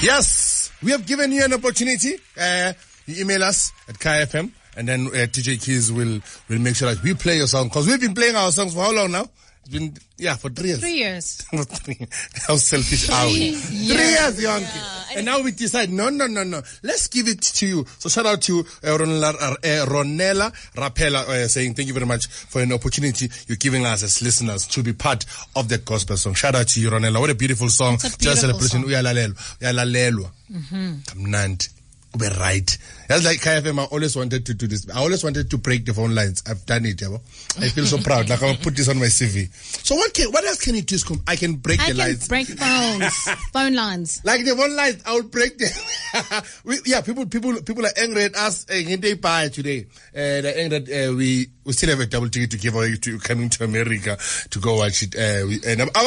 Yes, we have given you an opportunity. You email us at KFM, and then TJ Keys will make sure that we play your song, because we've been playing our songs for how long now? It's been, for 3 years. 3 years. How selfish are we? 3 years, Yonke. And now we decide, no. Let's give it to you. So shout out to Ronella Rapela, saying thank you very much for an opportunity you're giving us as listeners to be part of that gospel song. Shout out to you, Ronella. What a beautiful song. It's a beautiful celebration. Uyalalelwa. Kamnandi. Be right. That's like KFM. I always wanted to do this. I always wanted to break the phone lines. I've done it, I feel so proud. Like I'll put this on my CV. So what else can you do? I can break the lines. I can break phone lines. Like the phone lines, I will break them. People are angry at us today. They're angry that we still have a double ticket to give away to coming to America to go watch it. In fact,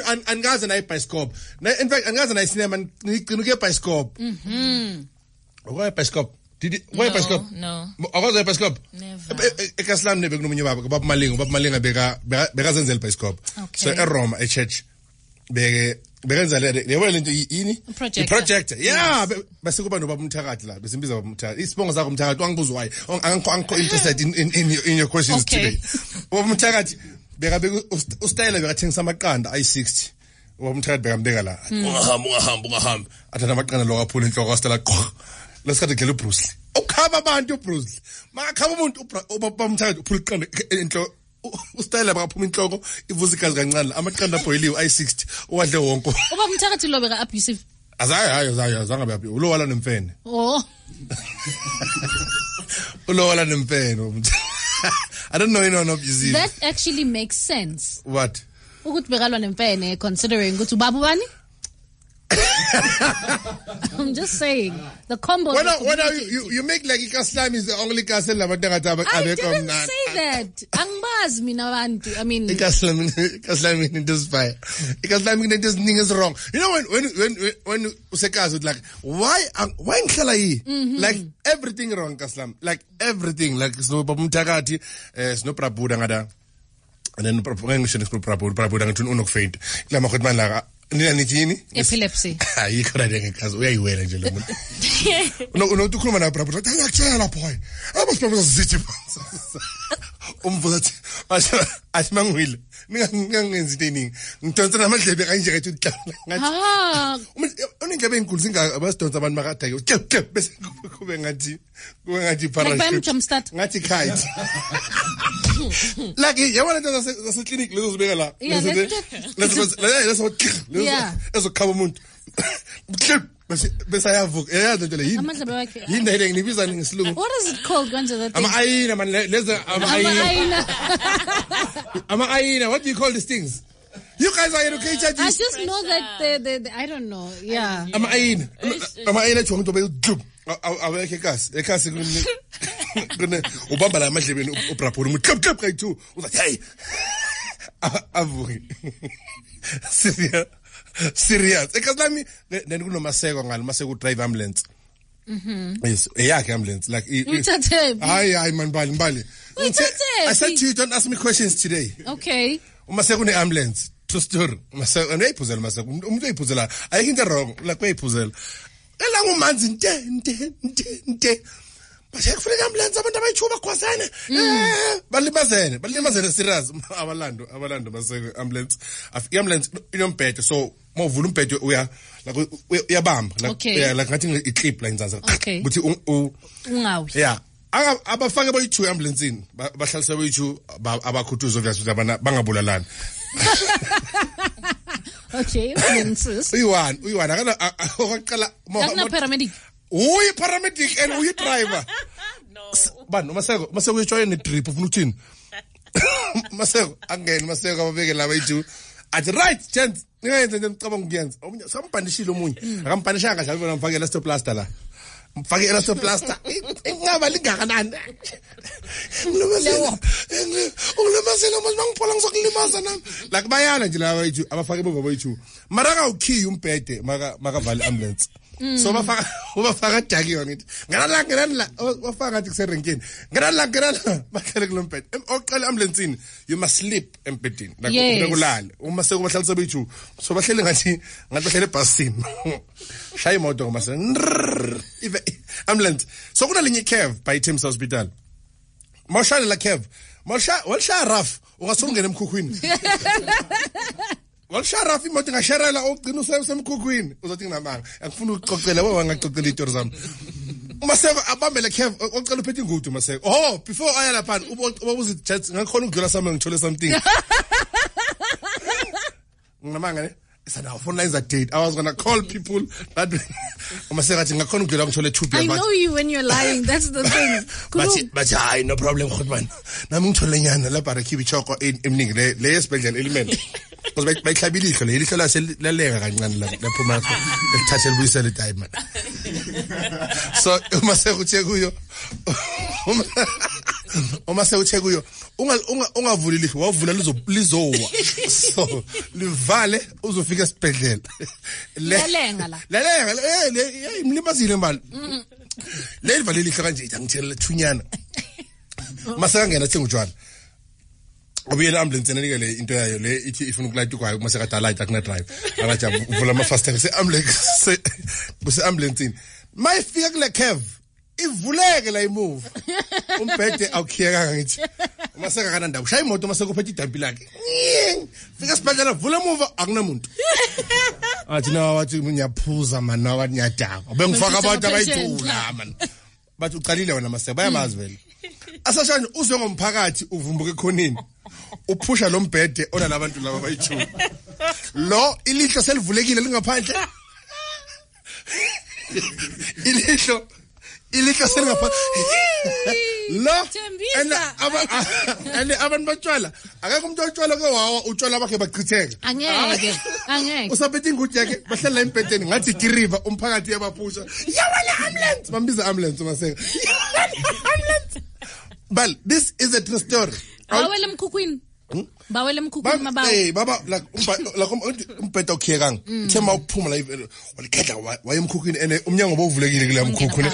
angazi cinema nikuke Piscope. Why Piscope? Why Piscope? No. Why Piscope? Never. Ekaslam nebe kunomunye baba Malinga beka zenzela Piscope. So Roma a church bekenza le wena into yini? Projector. Yeah, bese kuba no baba Mthakathi la. Besimbiza baba Mthakathi. Isibongo sakho Mthakathi wangibuza why. Angikho interested in your questions today. Baba Mthakathi beka ustayle bekathengisa amaqanda ayi60. Baba Mthakathi bekambeka la. Ungahamba. Athana amaqanda lo kaphula inhloko astela qwa. Lesikade ngele Bruce Lee. Ukhaba abantu Bruce Lee. Makhaba umuntu ubaba Mthakathi uphula iqanda inhloko. Ustayle bakaphuma inhloko ivuza igazi kancane amaqanda boiliwe ayi60 owadle wonke. Ubaba Mthakathi lo beka abusive. Azayi zangabe abusive. Ulowala nemfene. Oh. Ulowala nemfene. I don't know anyone abusive. That actually makes sense. What? Ukuthi bekalwa nemfene considering ukuthi ubaba ubani? I'm just saying the combo. When you make like Ikaslam is the only castle I didn't say that. Angbazi mina abantu. I mean Ikaslam in this fire. Ikaslam in this thing is wrong. You know when Usekazi would like why ngihlala yi? Like everything wrong Kaslam. Like everything like sno Mthakathi sno Prabuda ngada. And then Prabuda ngithuna unokufeint. Lama khotman la epilepsy. Ayikho la ngekazi uyayiwela nje lo muntu. Unokukhuluma na Prabuda. Ayakutshela boy. Abasiphapha sithi. Umvuza athi mangwile. Ningangenzi into ngidonsa namadlebe kanje kathi uhlala ngathi. Unindlebe enkulu singa abasidonsa abantu makadayo. Bese kube ngathi parachute. Ngathi kite. Like yabona into zase clinic lezo zibeka la. Ezokhaba umuntu. Bese ayavuka. Yazi into le yini? Amadlebe wakhe. Yini ngibiza ngesilungu. What is it called kanje that? Ama-ayina man leza ama-ayina. Ama-ayina, what do you call these things? You guys are educated. I just know that the I don't know. Yeah. Ama-ayina. Ama-ayina chonke into bayujub. Awekhe ekasi kune ubamba la amadlebeni uBrabhula umuntu klap kayi2 uzathi hey avuki. Serious. Ekaslami then kunomaseko ngalo maseko drive ambulance. Yes, eyakhe ambulance like hayi man bali. I said to you don't ask me questions today. Okay. Umaseko ne ambulance to store. Umaseko uyayiphuzela umaseko umuntu uyayiphuzela ayikho into wrong like uyayiphuzela. Ela ngumanzi nte. Bashe kufuneka ambulance abantu abayichuba khwasana. Balimazene serious abalando maseko ambulance. Ambulance inombhede so mawuvula umbhede uyabamba like like ngathi iclip la inzaza ukuthi ungawi. Yeah. Abafake boyi2 ambulance bahlalisa boyi2 abakhuthuzo obviously abana bangabulalana. Okay, insist. Uyiwana kana oqala paramedic. Uyi paramedic and uyi driver. No. Bani maseko uyijoin trip ufuna uthini? Maseko ababeke la boyi2. At right chance ningayenza nje ngicabanga ukuyenza. Omunye sambhandishile omunye. Akamphandishanga kahle bona mfake elastoplaster la. Mfake elastoplaster. Ingaba lingakanani? Ulimasela mangiphola ngizokulimaza nami. Like bayana nje la boyi2 abafake boyitu. Mara ka ukhiya umbhede makavale ambulance. So bafaka daki yona ithi nganala wafaka ngathi kuserenkini nganala bahlele kulombhede oqala ambulance you must sleep embedini like kulala uma sekubahlalisa beyichu so bahlele ngathi bahlele ebhasini shaya imoto ngoma se ambulance so kunalinye curve by Tim's Hospital mawushaya la curve mawushaya rough ungasungena emkhukhwini Walsharafi imoto ngasharela ogcina usemkhukhwini uzothi nginamanga akufuna ukuxoxela wewe ngacocela izitori zami umaseko abambele curve ocela uphethe ingudu maseko before aya lapha ubuze chat ngakhona ukudlula sami ngithole something nginamanga ne sana phone lines are dead. I was gonna call people that I know you when you're lying, that's the thing. But no problem, Khotman. Nami ngithole nyana la para khibi choko emning le special element. Because bayihlabile ihlo le ihlo la selalenga kancane la laphuma lithathela buyisela time. So uma sekuthe kuyo uma sekuthe kuyo ungavuli lihlo wavula lizowa so livale uzofika esibhedlela lelenga imlimazile mali le livale lihlo kanje ngithela thunyana masaka ngena thenga utshwala obuyela ambulance enike le into yayo le ithi ifuna ukulayita kwayo masaka dalight akuna drive akathi uvula ama fast se ambulance mayifika kule curve ivuleke la imove umbhede awukhiyeka ngithi masaka kana ndawo shaya imoto masaka uphethe idampi lakhe fika sibhedlela vula move akunamuntu athi nawa wathi ngiyaphuza man nawa nyadaka bengifaka abantu abayithula man bathi uqalile wena masaka bayamazi vele asashanje uzwe ngomphakathi uvumbuke khonini uphusha lo mbhede ona labantu laba bayithula lo ilihlo selivulekile lingaphandle ilihlo selingaphandle lo and abantu batshwala akekho umuntu otshwala ke wawa utshwala bakhe bachitheka angeke usaphethe ingudi yakhe bahlela embhedeni ngathi kiriva umphakathi yabaphusha yawala ambulance bambiza ambulance maseka ambulance. But this is a true story. Bawele emkhukhwini mabawo baba like umbhede okhiyekanga thema ukuphuma la walikhedla wayemkhukhwini ene umnyango bovulekile kule mkhukhwini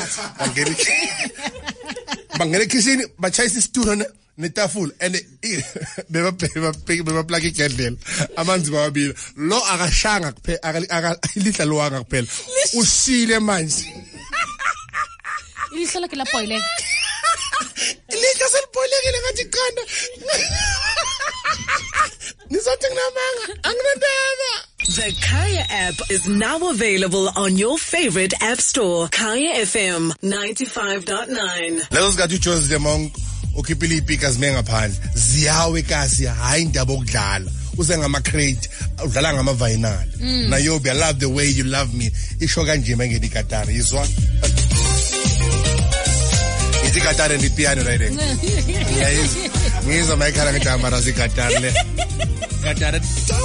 bangena kitchen bachayisa isitulo netafula ene beba plug igedlela amanzi bawabila lo akashanga kuphela ilihla lowanga kuphela ushile manje ilihla lakhe laphoyile ilihla seliphoyilekile ngathi qanda nizothi nginamanga anginandaba. The Kaya app is now available on your favorite app store. Kaya FM 95.9. Lezo zikathi uJozi the Monk ukhipile ipeakers mengaphandle ziyawe kasi hayi indaba okudlala uze ngama crate udlala ngama vinyl na yobi I love the way you love me isho kanje mangeni ikatari izwa ithi katari ndi piano right there ngizwa mayikhala ngijamba razi katari le katari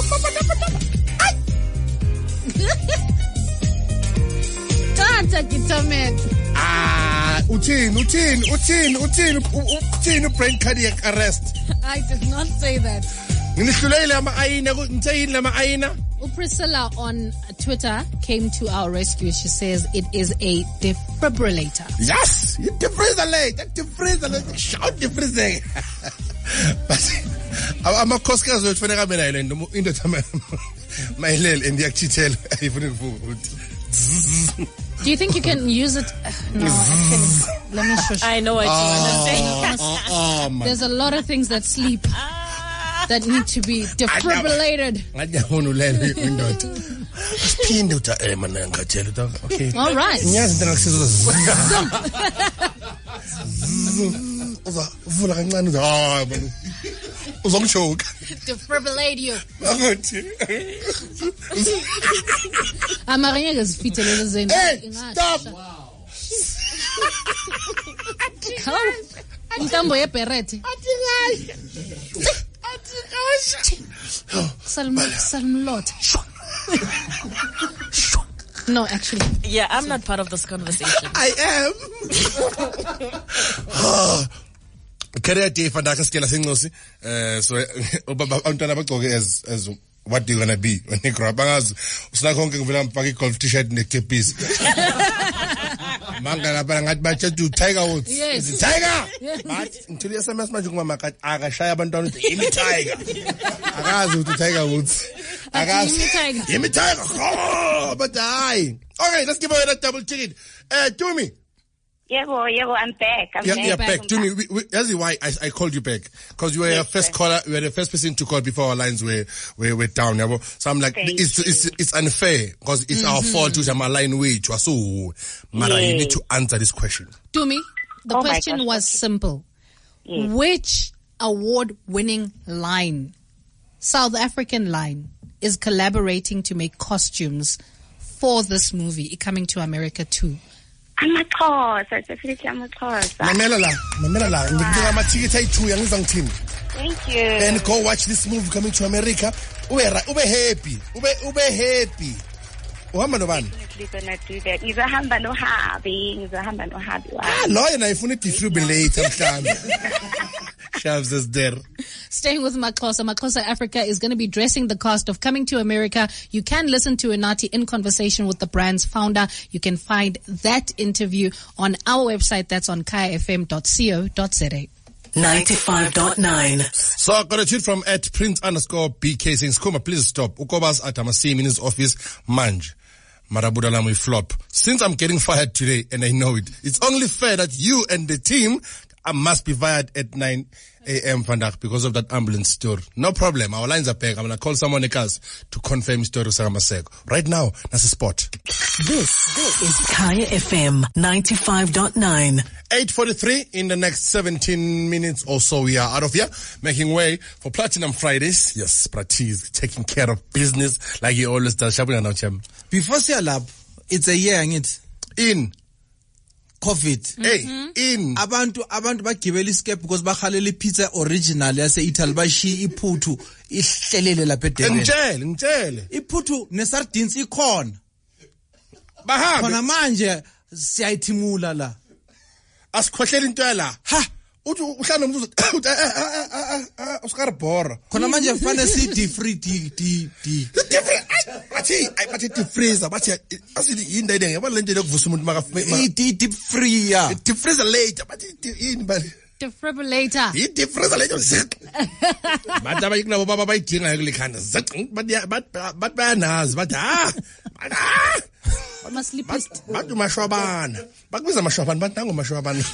Tata kitamen uthini brain cardiac arrest. I did not say that. Priscilla on Twitter came to our rescue. She says it is a defibrillator. Yes, defibrillator. Shout defibrillator. But I'm a Costco with Fenega Island in the time. My lil in the actual Do you think you can use it? No, let me shush. I know what you want to say. There's a lot of things that sleep that need to be defibrillated. Okay. All right. Defibrillate you. Hey, stop! Intambo yeperete. Salmlot. No, actually. Yeah, I'm not part of this conversation. I am. Career day for Daka Skela Singosi. So, Antana Bagoge as what you're gonna be when you grow up. Usna konke ngivela ngifaka i-golf t-shirt nekepisi. Manga lapha ngathi batshe to Tiger Woods. Yes. Tiger. But until SMS manje ngumama akashaya abantwana uthi yimi Tiger. Akazi ukuthi Tiger Woods. Akazi. Yimi Tiger. Oh, but die. Okay, let's give her a double ticket. Tumi. Yebo, I'm back. I'm back. Tumi, that's why I called you back. Because you were the first caller, you were the first person to call before our lines were down. So I'm like, it's unfair because it's our fault to my line wait. So, Mara, you need to answer this question. Tumi, the question was simple. Yes. Which award-winning line, South African line, is collaborating to make costumes for this movie, Coming to America 2? Amaxhosa, definitely Amaxhosa. Mamela la. Ngidinga ama-ticket ayi-2 yangizangithini. Thank you. And go watch this movie Coming to America. Ube happy. Ube happy. Uhamba nobani? Definitely gonna do that. Ngizahamba nohabi. Lawyer na ifuna i-defibrillator mhlawumbe. Shavs is there. Staying with Maxhosa. Maxhosa Africa is going to be dressing the cast of Coming to America. You can listen to Unathi in conversation with the brand's founder. You can find that interview on our website. That's on kayafm.co.za. 95.9. So I got a tweet from @Prince_BK saying, Skuma, please stop. Ukobas at Amasim in his office, Manj. Marabudala we flop. Since I'm getting fired today, and I know it, it's only fair that you and the team must be fired at 9 a.m. Vandak because of that ambulance story. No problem. Our lines are back. I'm going to call someone else to confirm story Saramaseko. Right now, that's a spot. This is Kaya FM 95.9. 8:43 in the next 17 minutes or so. We are out of here, making way for Platinum Fridays. Yes, Prati is taking care of business like he always does. Before Sialab, it's a year in COVID. Hey, in abantu bagibela iscape because bakhalela pizza original yase Italy bashi iphuthu ihlelele lapha edebeni. Ngitshele. Iphuthu nesardines ikhona. Bahambe. Khona manje siyayithimula la. Asikhohlela into yala. Ha. Uthi uhlala umuntu usikaribhora. Khona manje kufanele si deep free bathi deep freezer bathi asithi yini into yabona lento yokuvusa umuntu maka deep free ya. Deep freezer later bathi yini bali. Defibrillator. Deep freezer later. Bathi abayikulabo baba bayidinga kulikhanda. Bathi bayanazi bathi Batu mashwabana. Bakubiza mashwabana, bathi nangu mashwabana.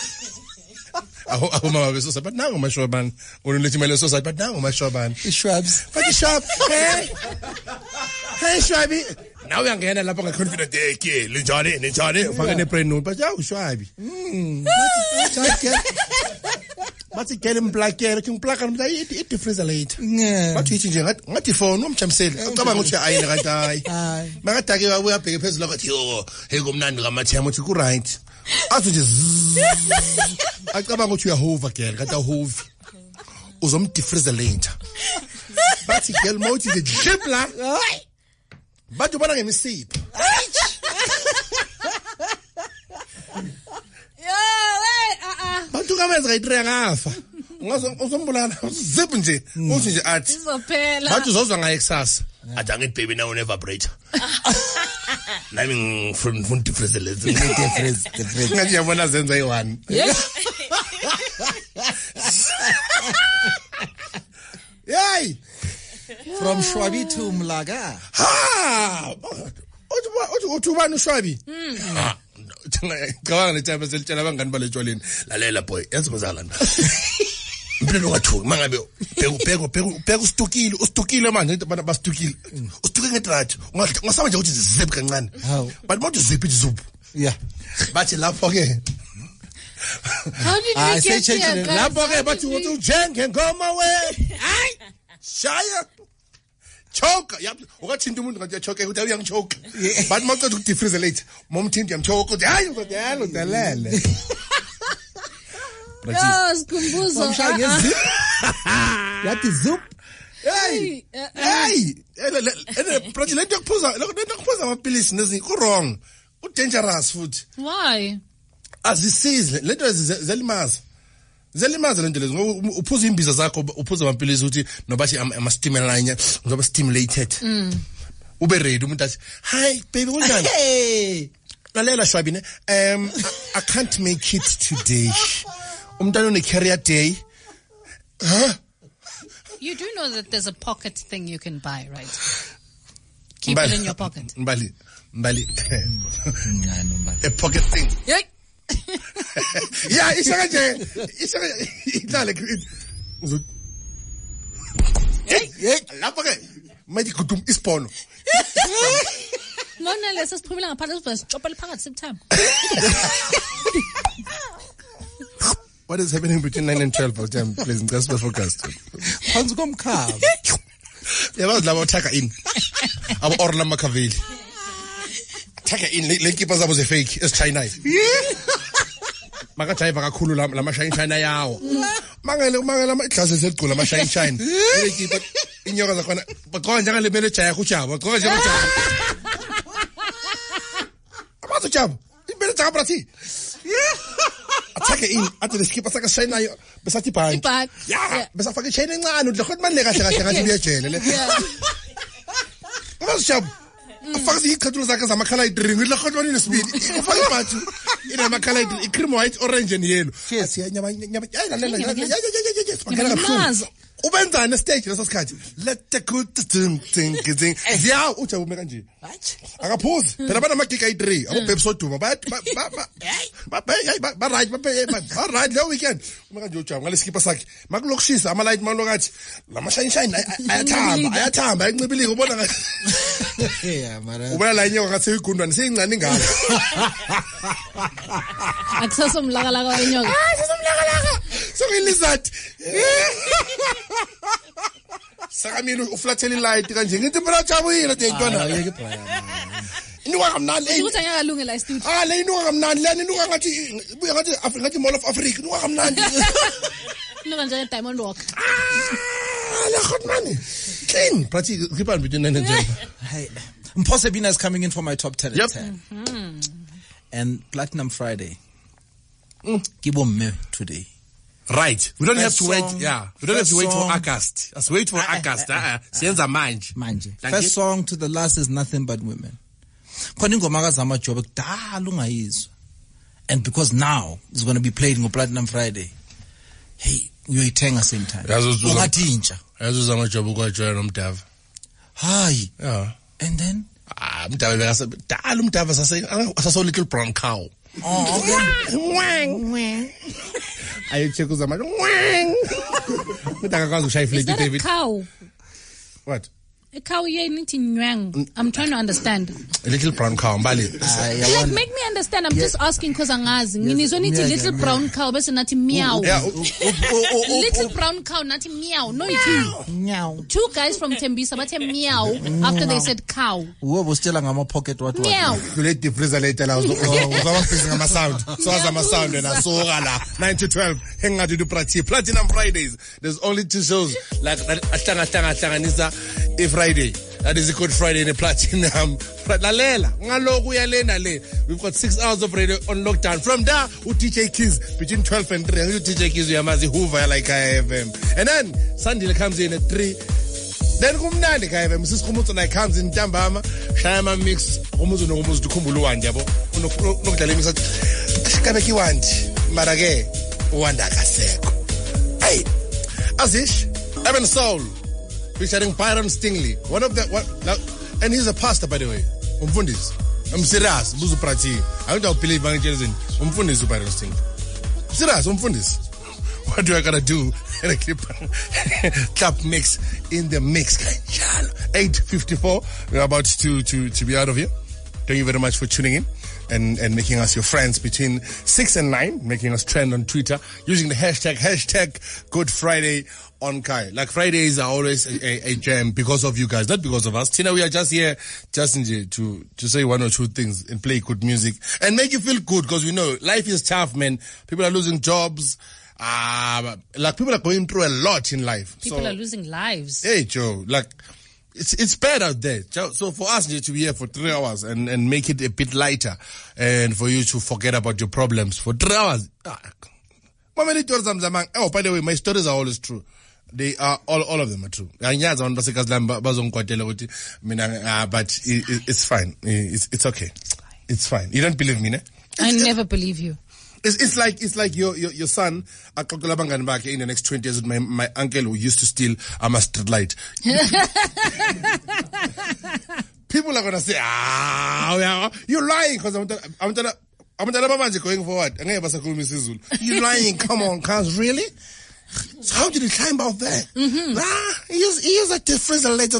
Aho mama besosa, bathi nangu mashwabana. Unulethi mele sosa, bathi nangu mashwabana. Shrubs. Bathi shrub. Hey Shwabi. Now uyangena lapha ngeconfident ke linjani ufake nebrain note bathi yawu Shwabi. Bathi gele mplakela ngimplaka mnta it freezer later. Bathi yithi nje ngathi phone umjamseli ucabanga ukuthi ayini kanti hayi. Makadake wabuya bheke phezulu ngathi yo hey kumnandi ngamathema uthi ku right. Athi nje acabanga ukuthi uyahova gele kanti awhovi. Uzomdefreezer later. Bathi gele mawuthi nje dlipla. Bathi ubona ngemisipha. Bathi kamenza kayitre ngafa. Uzombulala zip nje. Uthi nje athi. Izophela. Bathi uzozwa ngaye kusasa. Athi angithi baby nawo ne vibrator. Nami ngifuna defreezer lezi. Defreezer. Ngathi yabona zenza i1. Yay! From Shwabi to Mlaga. Ha! Uthi ubani uShwabi? Ngicabanga nethemba selitshela abangani baletshwaleni. Lalela boy, yazi kozalana. Impilo kwathu mangabe bheka ustukile manje bastukile. Ustuke ngedrati. Ungasaba nje ukuthi zip kancane. But manje zip izup. Yeah. Bathi lapho ke. How did we get here? Lapho ke bathi uthi ujenge ngoma we. Hayi. Shaya. Choke. Ukathinta umuntu ngathi uyachoke ukuthi uyangichoke. But mawucela ukudefreeze later. Momthinta uyamchoke ukuthi hayi uzodala udalele. Yes, kumbuzo. Yathi zup. Hey. Prati lento yokuphuza amapilisi nezi ku wrong. U dangerous futhi. Why? Azisize lento zelimaza. zelimaza le nto lezi ngoba uphuza imbiza zakho uphuza amaphilisi uthi nobathi ama stimulate ngoba stimulated ube ready umuntu athi hi baby kunjani hey lalela shwabine I can't make it today umntana une career day huh. You do know that there's a pocket thing you can buy, right? Keep it in your pocket. Mbali a pocket thing. Yeah. Yeah, it's ihlale hey lapha ke mayithi gudum ispono Mona lesa siphumela ngaphandle sizocopela phakathi sibthamba. What is happening between 9 and 12 time please just focus. Phansi komkhaba. Yabazi laba uthaka in. Abo Orla Machiavelli. Thaka in le keeper zabo ze fake es China. Maka driver kakhulu la mashine China yawo. Mangele ama glasses eligcula ama shine shine. Le keeper inyoka zakhona baqonga njengale mele jaya kujabo. Baqonga njengale. Amazo jabo. Ibele tsaka brathi. Athake in athi leskipa saka shine ayo besathi bhanki yeah besafaka ishine encane udle khona manje kahle ngathi uyejele le Masjab afaka izicathulo zakhe zamakhala idring udle khona wani nesibili ufaka ibhathu ina makhala idring cream white orange and yellow asiyanyama lalela ubenzana stage leso sikhathi let the good thing ziya ujabume kanje akaphuzi phela bana magika i3 abo babes oduma ba right le weekend uma kanje ujabu ngale skipa sakhe makulokushisa ama light malokathi lama shine ayathamba ayancibilika ubona ngathi yeah mara ubona la inyoka ngathi igundwane seyincane ngalo akusasomlakalaka inyoka so ngilizat Sakamini uflathela light kanje ngithi phela jabuyile dedwana yeke phaya inuka kamnandi ukuthi angakalungela istudio le inuka kamnandi lena inuka ngathi buya ngathi Mall of Africa inuka kamnandi inuka nje Diamond Walk la khotmani clean practically keep on between 9 and 12 hey Mphosebina is coming in for my top 10 yep. And Platinum Friday kibomme today. Right. We don't have to wait. Yeah. We don't have to wait for August. Let's wait for August. Siyenza manje. First song to the last is Nothing But Women. Khona ingoma kaZama Jobe kudala ungayizwa. And because now it's going to be played on Platinum Friday. Hey, uyoyithenga same time. Ungathi intsha. Yazo Zama Jobe kwajoya nomdava. Hayi. Yeah. And then umdava bekadala umdava sase little brown cow. Oh, okay. I check with Zama. Is that a cow? What? A cow I'm trying to understand. A little brown cow, Mbali. Like, make me understand. I'm just asking because I'm asking. Little brown cow, but not meow. Little brown cow, not meow. No, it's meow. Two guys from Tembisa, but meow after they said cow. Who was still on my pocket? What? Meow. You let the freezer later. I was fixing my sound. So as I'm a sound and I saw 9 to 12. Hang out to do Platinum Fridays. There's only 2 shows. Like Atanga Friday. That is a good Friday in the Platinum. We've got 6 hours of radio on lockdown. From there, DJ Keys between 12 and 3. DJ Keys, Yamazi Hoover like IFM. And then Sunday comes in at 3. Then kumnandi IFM. Mrs. Khumutso comes in Jambama. Shayama mix. Khumutso no Khumutso to Kumbuluwan jabo. Unokudala mix. Ashikabeki wanti. Marage. Wanda kaseko. Hey. Azish. Evan Soul. Featuring Byron Stingley. One of the and he's a pastor, by the way. Umfundisi. I'm serious. Buzu prati. I don't believe evangelism. Umfundisi Byron Stingley. Serious, umfundisi. What do I gotta do? And a clip clap mix in the mix. 8:54. We're about to be out of here. Thank you very much for tuning in and making us your friends between 6 and 9, making us trend on Twitter using the hashtag Good Friday on Kai. Like Fridays are always a jam because of you guys, not because of us. Tina, we are just here to say 1 or 2 things and play good music and make you feel good because we know life is tough, man. People are losing jobs. Like people are going through a lot in life. People are losing lives. Hey, Joe, like it's bad out there. So for us to be here for 3 hours and make it a bit lighter and for you to forget about your problems for 3 hours. Many stories zamang. Oh, by the way, my stories are always true. They are all of them are true. But it's fine. It's okay. It's fine. You don't believe me, ne? I never believe you. It's like your son in the next 20 years with my uncle who used to steal a street light. People are gonna say, you're lying, because I'm going forward. You're lying, come on, cuz, really? So how did he climb out there? He used a defibrillator.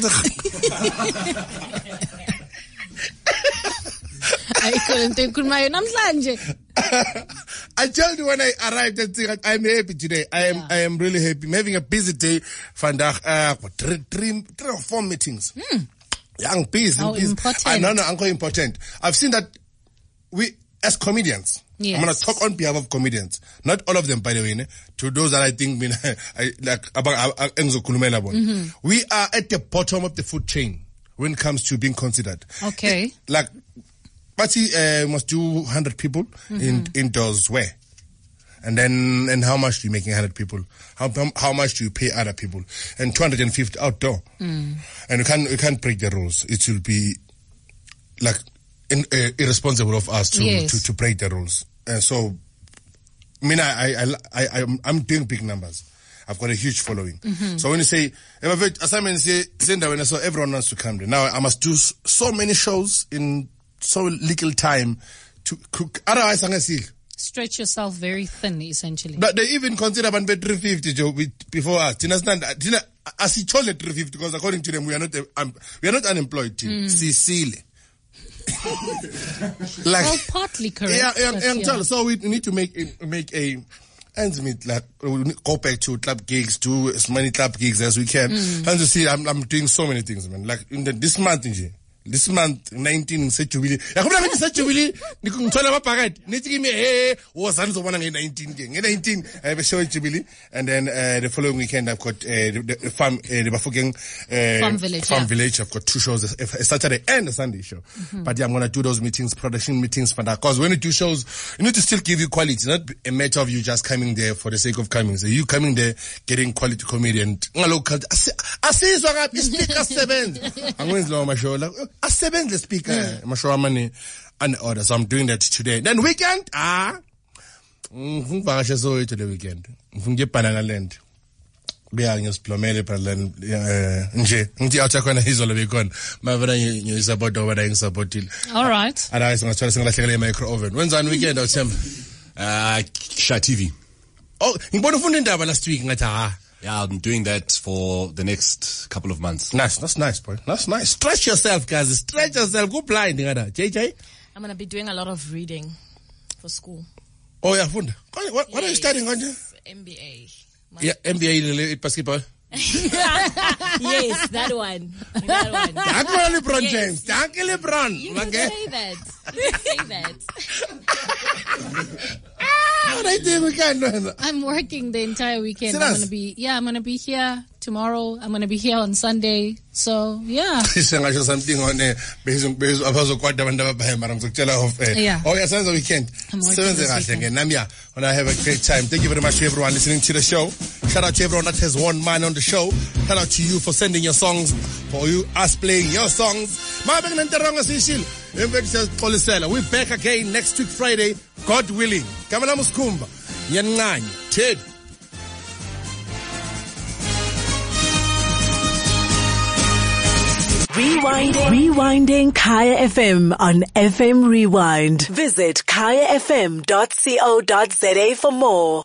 I told you when I arrived that I'm happy today. I am really happy. I'm having a busy day. Vandaag, 3 or 4 meetings. I'm busy. Important. I'm quite important. I've seen that we, as comedians, yes. I'm going to talk on behalf of comedians. Not all of them, by the way. To those that I think, we are at the bottom of the food chain when it comes to being considered. Okay. Like, Party must do 100 people indoors where? And then how much do you make 100 people? How much do you pay other people? And 250 outdoor. And you can't break the rules. It will be like irresponsible of us to break the rules. And so, I'm doing big numbers. I've got a huge following. So when you say, assignment say, so everyone wants to come there. Now I must do so many shows in so little time to cook. Otherwise, I'm going to stretch yourself very thin, essentially. But they even consider 350 Joe before us. Do you understand? As he told it 350, because according to them, we are not unemployed team. Sicily. Like, well, partly correct. Yeah. So we need to make a ends meet, like go back to club gigs, do as many club gigs as we can. And to see, I'm doing so many things, man. Like this month 19 sejubile yakubona ngithi sejubile ngithola amabhakade nithi kimi wozani uzobona nge19 ke nge19 I have a show at Jubilee, and then the following weekend I've got the farm village. I've got 2 shows, a Saturday and a Sunday show. But yeah, I'm gonna do those meetings, production meetings for that, because when you do shows you need to still give you quality. It's not a matter of you just coming there for the sake of coming. So you coming there getting quality comedian asizwa kapi speaker 7 angwenzi my show like asebenze the speaker masho amane and order. So I'm doing that today. Then weekend ngivakashe so to the weekend ngiye Banana Land kuya ngisiplomele Banana nje ngithi awutha khona izolo bekhona mavela ngisupport over ngisupport. All right, otherwise ngathola singalahlekele micro oven. Wenzani weekend awuthemba Sha TV. Oh, ngibona ufunda indaba last week ngathi yeah, I'm doing that for the next couple of months. Nice. That's nice, boy. That's nice. Stretch yourself, guys. Stretch yourself. Go blind. JJ? I'm going to be doing a lot of reading for school. Oh, yeah, funda. What are you studying, Anja? MBA. Yeah, MBA basketball. Yes, that one. Thank you, LeBron James. Thank you, LeBron. You can say that. I'm working the entire weekend. I'm gonna be here tomorrow. I'm gonna be here on Sunday. So yeah. Something on there. Yeah. Oh yeah, Sunday weekend. When I have a great time. Thank you very much to everyone listening to the show. Shout out to everyone that has won mine on the show. Shout out to you for sending your songs, for us playing your songs. We're back again next week Friday, God willing. Kamala Muskumba, Yanngani, Ted. Rewinding Kaya FM on FM Rewind. Visit kayafm.co.za for more.